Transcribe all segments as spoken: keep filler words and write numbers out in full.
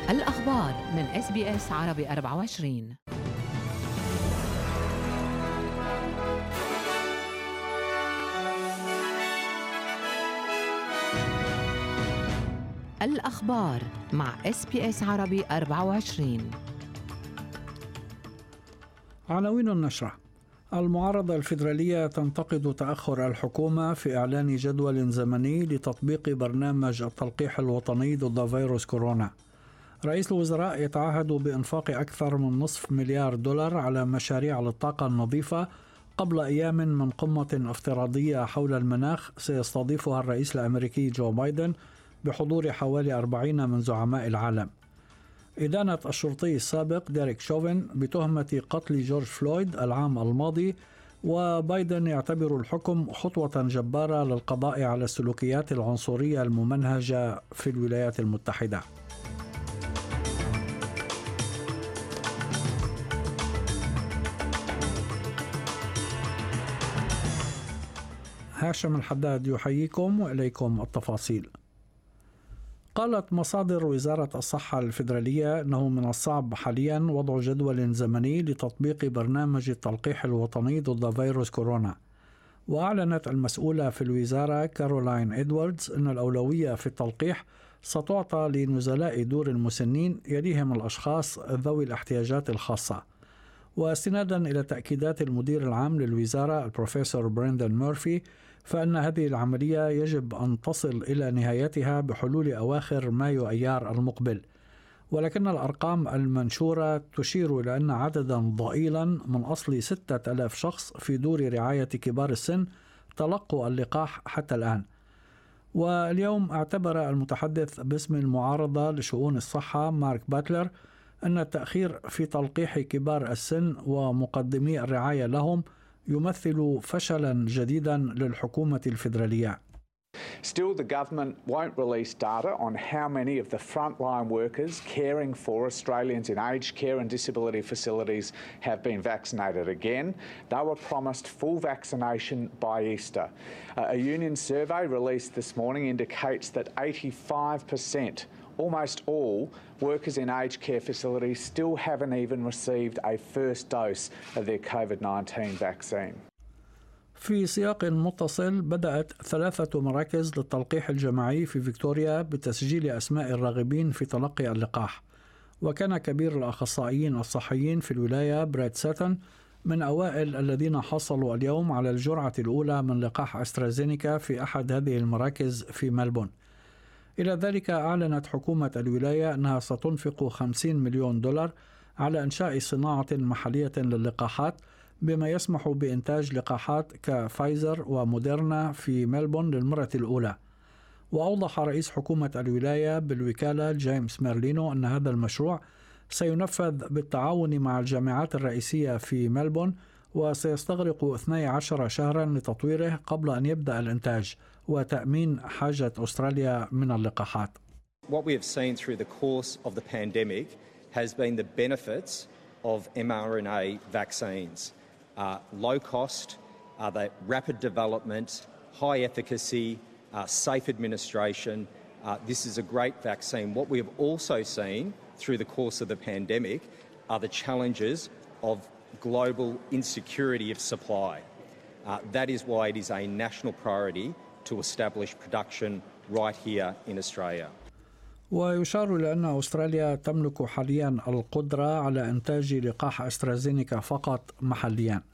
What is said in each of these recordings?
الأخبار من إس بي إس عربي أربعة وعشرين. الأخبار مع إس بي إس عربي أربعة وعشرين. عناوين النشرة: المعارضة الفيدرالية تنتقد تأخر الحكومة في إعلان جدول زمني لتطبيق برنامج التلقيح الوطني ضد فيروس كورونا. رئيس الوزراء يتعهد بإنفاق أكثر من نصف مليار دولار على مشاريع للطاقة النظيفة قبل أيام من قمة افتراضية حول المناخ سيستضيفها الرئيس الأمريكي جو بايدن بحضور حوالي أربعين من زعماء العالم. إدانة الشرطي السابق ديريك شوفن بتهمة قتل جورج فلويد العام الماضي، وبايدن يعتبر الحكم خطوة جبارة للقضاء على السلوكيات العنصرية الممنهجة في الولايات المتحدة. هاشم الحداد يحييكم وإليكم التفاصيل. قالت مصادر وزارة الصحة الفيدرالية أنه من الصعب حاليا وضع جدول زمني لتطبيق برنامج التلقيح الوطني ضد فيروس كورونا. وأعلنت المسؤولة في الوزارة كارولاين إدواردز أن الأولوية في التلقيح ستعطى لنزلاء دور المسنين يليهم الأشخاص ذوي الاحتياجات الخاصة. واستنادا إلى تأكيدات المدير العام للوزارة البروفيسور بريندن مورفي، فإن هذه العملية يجب أن تصل إلى نهايتها بحلول أواخر مايو أيار المقبل. ولكن الأرقام المنشورة تشير إلى أن عددا ضئيلا من أصل ستة ألاف شخص في دور رعاية كبار السن تلقوا اللقاح حتى الآن. واليوم اعتبر المتحدث باسم المعارضة لشؤون الصحة مارك باتلر أن التأخير في تلقيح كبار السن ومقدمي الرعاية لهم يمثل فشلا جديدا للحكومة الفيدرالية. Still, the government won't release data on how many of the frontline workers caring for Australians in aged care and disability facilities have been vaccinated. Again, they were promised full vaccination by Easter. A union survey released this morning indicates that eighty-five percent, almost all, workers in aged care facilities still haven't even received a first dose of their COVID nineteen vaccine. في سياق متصل، بدأت ثلاثة مراكز للتلقيح الجماعي في فيكتوريا بتسجيل أسماء الراغبين في تلقي اللقاح. وكان كبير الأخصائيين الصحيين في الولاية براد ساتن من أوائل الذين حصلوا اليوم على الجرعة الأولى من لقاح أسترازينيكا في أحد هذه المراكز في ملبون. إلى ذلك أعلنت حكومة الولاية أنها ستنفق خمسين مليون دولار على إنشاء صناعة محلية للقاحات، بما يسمح بإنتاج لقاحات كفايزر وموديرنا في ملبون للمرة الأولى. وأوضح رئيس حكومة الولاية بالوكالة جيمس ميرلينو أن هذا المشروع سينفذ بالتعاون مع الجامعات الرئيسية في ملبون، وسيستغرق اثني عشر شهرا لتطويره قبل أن يبدأ الإنتاج وتأمين حاجة أستراليا من اللقاحات. What we have seen through the course of the pandemic has been the benefits of mRNA vaccines. Uh, low cost, uh, the rapid development, high efficacy, uh, safe administration. Uh, this is a great vaccine. What we have also seen through the course of the pandemic are the challenges of global insecurity of supply. Uh, that is why it is a national priority to establish production right here in Australia. ويشار إلى أن أستراليا تملك حاليا القدرة على إنتاج لقاح أسترازينيكا فقط محليا.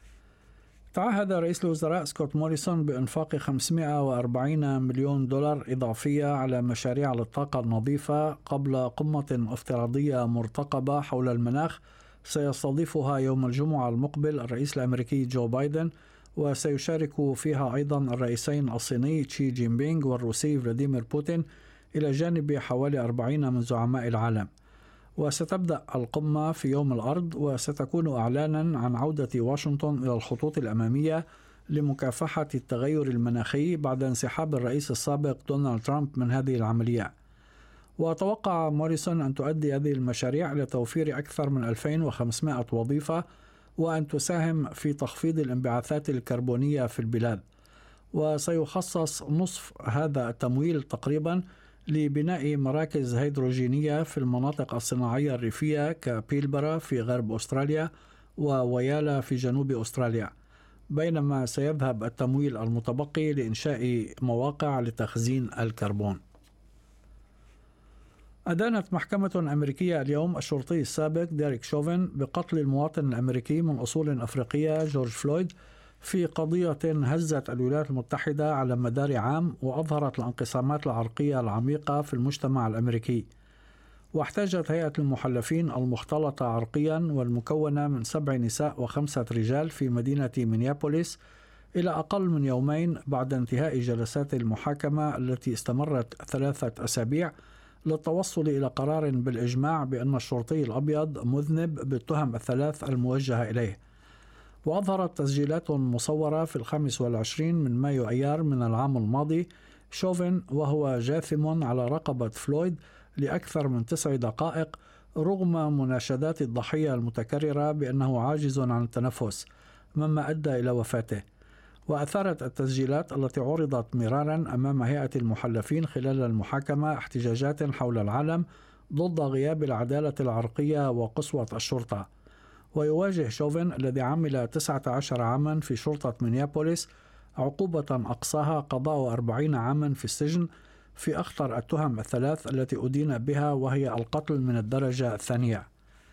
تعهد رئيس الوزراء سكوت موريسون بإنفاق خمسمائة وأربعين مليون دولار إضافية على مشاريع للطاقة النظيفة قبل قمة افتراضية مرتقبة حول المناخ سيستضيفها يوم الجمعة المقبل الرئيس الأمريكي جو بايدن، وسيشارك فيها أيضا الرئيسين الصيني تشي جين بينغ والروسي فلاديمير بوتين، إلى جانب حوالي أربعين من زعماء العالم. وستبدأ القمة في يوم الأرض، وستكون إعلانا عن عودة واشنطن إلى الخطوط الأمامية لمكافحة التغير المناخي بعد انسحاب الرئيس السابق دونالد ترامب من هذه العملية. وتوقع موريسون أن تؤدي هذه المشاريع إلى توفير أكثر من ألفين وخمسمائة وظيفة، وأن تساهم في تخفيض الانبعاثات الكربونية في البلاد. وسيخصص نصف هذا التمويل تقريبا لبناء مراكز هيدروجينية في المناطق الصناعية الريفية كبيلبرا في غرب أستراليا وويالا في جنوب أستراليا، بينما سيذهب التمويل المتبقي لإنشاء مواقع لتخزين الكربون. أدانت محكمة أمريكية اليوم الشرطي السابق ديريك شوفن بقتل المواطن الأمريكي من أصول أفريقية جورج فلويد في قضية هزت الولايات المتحدة على مدار عام وأظهرت الانقسامات العرقية العميقة في المجتمع الأمريكي. واحتاجت هيئة المحلفين المختلطة عرقيا والمكونة من سبع نساء وخمسة رجال في مدينة مينيابوليس إلى أقل من يومين بعد انتهاء جلسات المحاكمة التي استمرت ثلاثة أسابيع للتوصل إلى قرار بالإجماع بأن الشرطي الأبيض مذنب بالتهم الثلاث الموجهة إليه. وأظهرت تسجيلات مصورة في الخامس والعشرين من مايو أيار من العام الماضي شوفن وهو جاثم على رقبة فلويد لأكثر من تسع دقائق رغم مناشدات الضحية المتكررة بأنه عاجز عن التنفس، مما أدى إلى وفاته. وأثارت التسجيلات التي عرضت مرارا أمام هيئة المحلفين خلال المحاكمة احتجاجات حول العالم ضد غياب العدالة العرقية وقسوة الشرطة. ويواجه شوفن الذي عمل تسعة عشر عاما في شرطة مينيابوليس عقوبة أقصاها قضاء أربعين عاما في السجن في أخطر التهم الثلاث التي أدين بها، وهي القتل من الدرجة الثانية.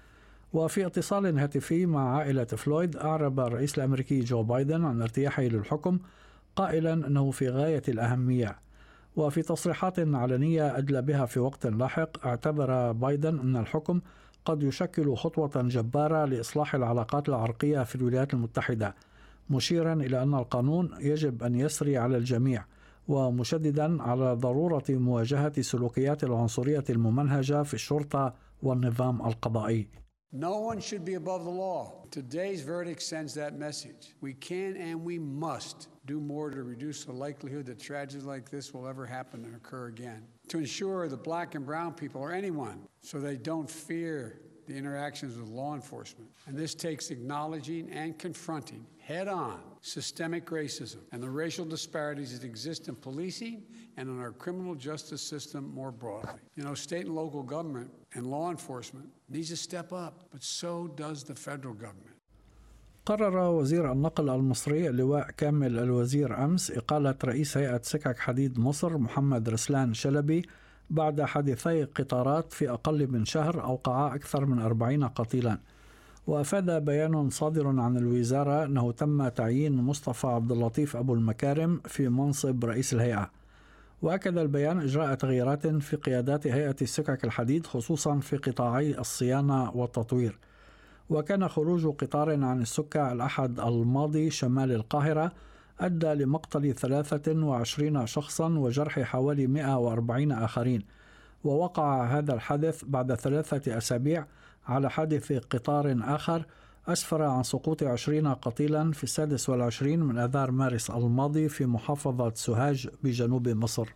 وفي اتصال هاتفي مع عائلة فلويد أعرب الرئيس الأمريكي جو بايدن عن ارتياحه للحكم قائلا أنه في غاية الأهمية. وفي تصريحات علنية أدلى بها في وقت لاحق اعتبر بايدن أن الحكم قد يشكل خطوة جبارة لإصلاح العلاقات العرقية في الولايات المتحدة، مشيرا إلى أن القانون يجب أن يسري على الجميع، ومشددا على ضرورة مواجهة سلوكيات العنصرية الممنهجة في الشرطة والنظام القضائي. No one should be above the law. Today's verdict sends that message. We can and we must do more to reduce the likelihood that tragedies like this will ever happen and occur again. To ensure that black and brown people or anyone so they don't fear the interactions with law enforcement. And this takes acknowledging and confronting head-on systemic racism and the racial disparities that exist in policing and in our criminal justice system more broadly. You know, state and local government and law enforcement needs to step up, but so does the federal government. قرر وزير النقل المصري اللواء كامل الوزير أمس إقالة رئيس هيئة سكك حديد مصر محمد رسلان شلبي بعد حادثي قطارات في أقل من شهر أوقعا أكثر من أربعين قتيلا. وأفاد بيان صادر عن الوزارة أنه تم تعيين مصطفى عبد اللطيف أبو المكارم في منصب رئيس الهيئة. وأكد البيان إجراء تغييرات في قيادات هيئة السكك الحديد خصوصا في قطاعي الصيانة والتطوير. وكان خروج قطار عن السكة الأحد الماضي شمال القاهرة أدى لمقتل ثلاثة وعشرين شخصا وجرح حوالي مئة وأربعين آخرين. ووقع هذا الحادث بعد ثلاثة أسابيع على حادث قطار آخر أسفر عن سقوط عشرين قتيلا في السادس والعشرين من آذار مارس الماضي في محافظة سوهاج بجنوب مصر.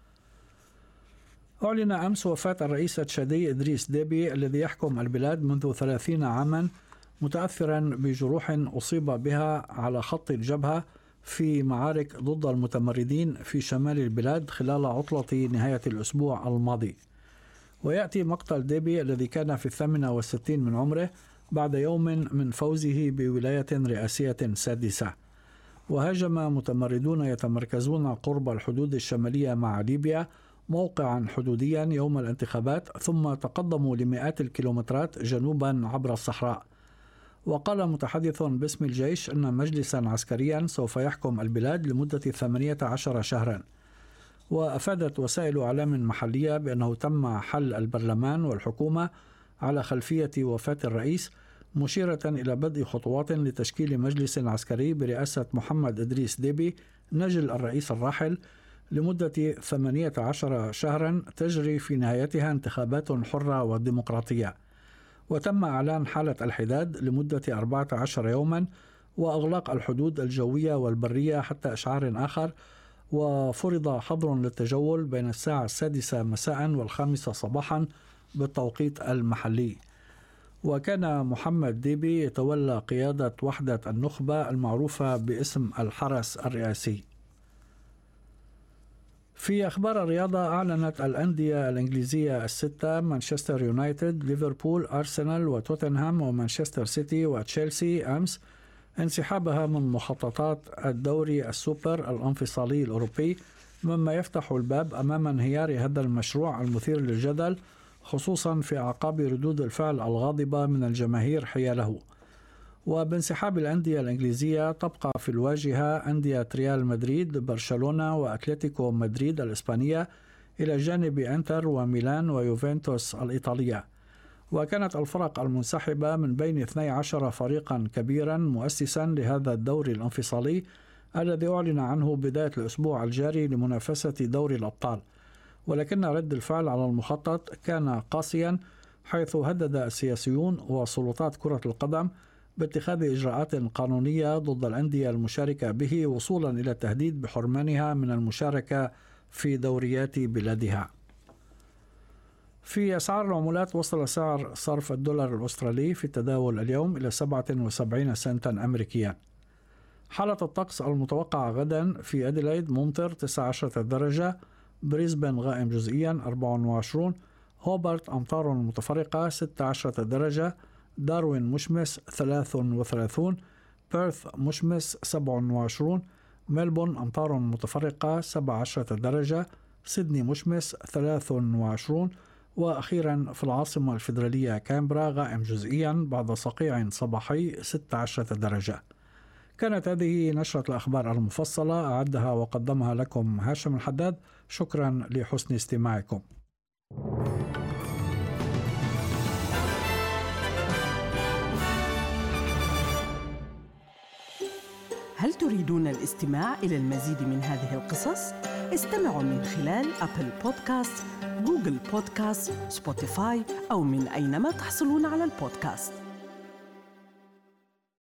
أعلن أمس وفاة الرئيس التشادي إدريس ديبي الذي يحكم البلاد منذ ثلاثين عاما، متأثرا بجروح أصيب بها على خط الجبهة في معارك ضد المتمردين في شمال البلاد خلال عطلة نهاية الأسبوع الماضي. ويأتي مقتل ديبي الذي كان في الثامنة والستين من عمره بعد يوم من فوزه بولاية رئاسية سادسة. وهاجم متمردون يتمركزون قرب الحدود الشمالية مع ليبيا موقعا حدوديا يوم الانتخابات، ثم تقدموا لمئات الكيلومترات جنوبا عبر الصحراء. وقال متحدث باسم الجيش أن مجلسا عسكريا سوف يحكم البلاد لمدة ثمانية عشر شهرا. وأفادت وسائل إعلام محلية بأنه تم حل البرلمان والحكومة على خلفية وفاة الرئيس، مشيرة إلى بدء خطوات لتشكيل مجلس عسكري برئاسة محمد إدريس ديبي نجل الرئيس الراحل لمدة ثمانية عشر شهرا تجري في نهايتها انتخابات حرة وديمقراطية. وتم إعلان حالة الحداد لمدة أربعة عشر يوما وإغلاق الحدود الجوية والبرية حتى إشعار آخر، وفرض حظر للتجول بين الساعة السادسة مساء والخامسة صباحا بالتوقيت المحلي. وكان محمد ديبي يتولى قيادة وحدة النخبة المعروفة باسم الحرس الرئاسي. في أخبار الرياضة، أعلنت الأندية الإنجليزية الستة مانشستر يونايتد، ليفربول، أرسنال وتوتنهام ومانشستر سيتي وتشيلسي أمس انسحابها من مخططات الدوري السوبر الانفصالي الأوروبي، مما يفتح الباب أمام انهيار هذا المشروع المثير للجدل، خصوصا في أعقاب ردود الفعل الغاضبة من الجماهير حياله. وبانسحاب الأندية الإنجليزية تبقى في الواجهة أندية ريال مدريد، برشلونة وأتلتيكو مدريد الإسبانية، إلى جانب إنتر وميلان ويوفنتوس الإيطالية. وكانت الفرق المنسحبة من بين اثني عشر فريقا كبيرا مؤسسا لهذا الدوري الانفصالي الذي أعلن عنه بداية الأسبوع الجاري لمنافسة دوري الأبطال، ولكن رد الفعل على المخطط كان قاسيا، حيث هدد السياسيون وسلطات كرة القدم باتخاذ إجراءات قانونية ضد الأندية المشاركة به، وصولا إلى التهديد بحرمانها من المشاركة في دوريات بلادها. في أسعار العملات، وصل سعر صرف الدولار الأسترالي في التداول اليوم إلى سبعة وسبعين سنتا أمريكيا. حالة الطقس المتوقعة غدا: في أديلايد ممطر تسعة عشر درجة، بريسبن غائم جزئيا أربعة وعشرين، هوبارت أمطار متفرقة ستة عشر درجة، داروين مشمس ثلاثة وثلاثين، بيرث مشمس سبعة وعشرين، ملبون أمطار متفرقة سبعة عشر درجة، سيدني مشمس ثلاثة وعشرين، وأخيرا في العاصمة الفيدرالية كامبرا غائم جزئيا بعد صقيع صباحي ستة عشر درجة. كانت هذه نشرة الأخبار المفصلة، أعدها وقدمها لكم هاشم الحداد. شكرا لحسن استماعكم. هل تريدون الاستماع إلى المزيد من هذه القصص؟ استمعوا من خلال أبل بودكاست، جوجل بودكاست، سبوتيفاي أو من أينما تحصلون على البودكاست.